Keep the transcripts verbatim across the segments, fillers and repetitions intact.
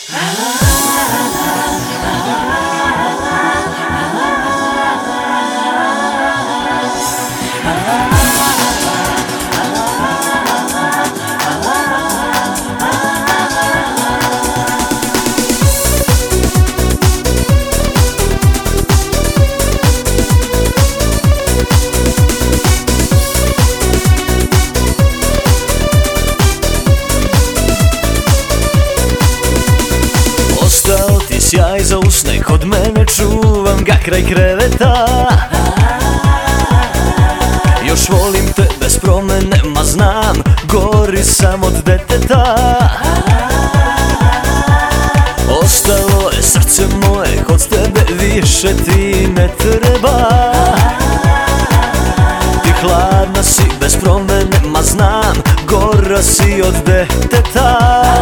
Ostao ti sjaj za usne, kod mene čuvam ga kraj kreveta. Još volim te bez promene, ma znam, gori sam od deteta. Ostalo je srce moje, kod tebe više ti ne treba. Ti hladna si bez promene, ma znam, gora si od deteta.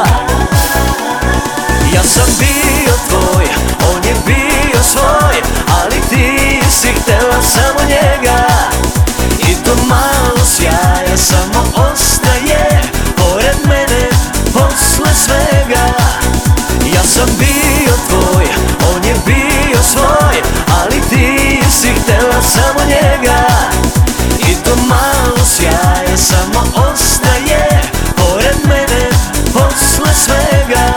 Ja sam bio tvoj, on je bio svoj, ali ti si htjela samo njega. I to malo sjaja samo ostaje pored mene posle svega. Ja sam bio tvoj, on je bio svoj, ali ti si htjela samo njega. I to malo sjaja samo ostaje pored mene posle svega.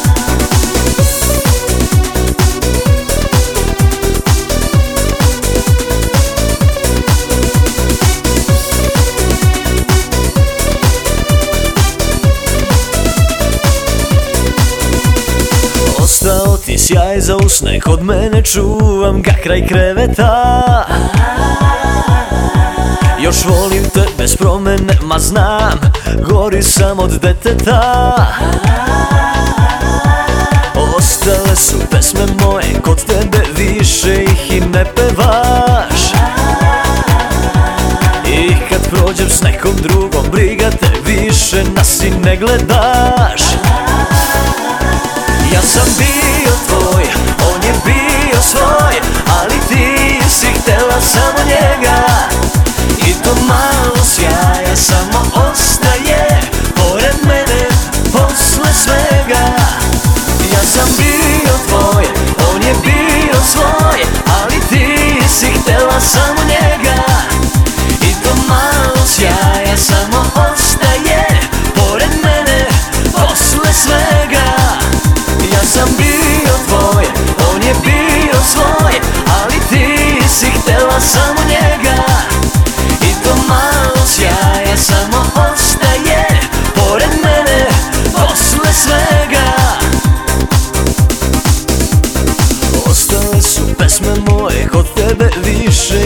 Ostao ti sjaj za usne, kod mene čuvam ga kraj kreveta. Još volim te bez promene, ma znam, gori sam od deteta. Ostale su pesme moje, kod tebe više ih i ne pevaš. I kad prođem s nekom drugom, briga te više nas i ne gledaš. Ja sam bio tvoj, on je bio svoj, ali ti si htjela samo njega. I to malo sjaja samo ostaje pored mene posle svega. Ja sam bio tvoj, on je bio svoj, ali ti si htjela samo njega. I to malo sjaja samo ostaje pored mene posle svega. Ja sam bio tvoj, on je bio svoj, ali ti si htjela samo njega. I to malo sjaja samo ostaje pored mene posle svega. Ostale su pesme moje, kod tebe više